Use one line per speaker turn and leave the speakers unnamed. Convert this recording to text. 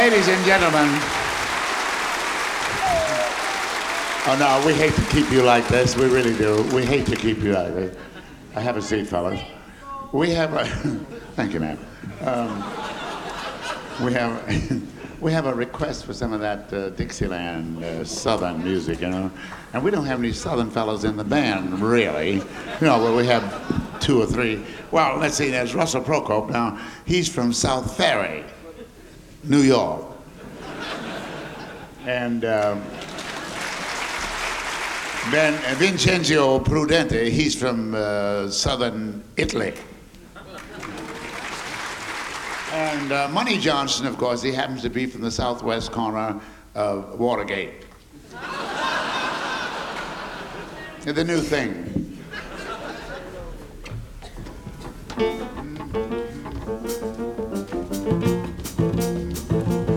Ladies and gentlemen, oh no, we hate to keep you like this. We really do. We hate to keep you like this. Have a seat, fellas. We have a, thank you, ma'am. We have a request for some of that Dixieland Southern music, you know. And we don't have any Southern fellows in the band, really. You know, but we have 2 or 3. Well, let's see, there's Russell Procope. Now, he's from South Ferry, New York. And then Vincenzo Prudente, he's from southern Italy. And Money Johnson, of course, he happens to be from the southwest corner of Watergate. The new thing.